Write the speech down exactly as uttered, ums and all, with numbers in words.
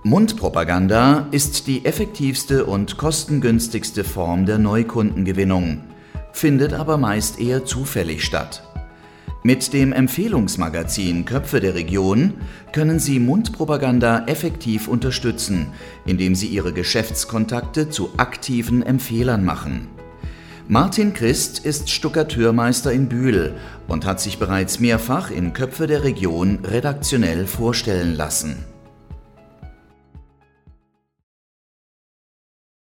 Mundpropaganda ist die effektivste und kostengünstigste Form der Neukundengewinnung, findet aber meist eher zufällig statt. Mit dem Empfehlungsmagazin Köpfe der Region können Sie Mundpropaganda effektiv unterstützen, indem Sie Ihre Geschäftskontakte zu aktiven Empfehlern machen. Martin Christ ist Stuckateurmeister in Bühl und hat sich bereits mehrfach in Köpfe der Region redaktionell vorstellen lassen.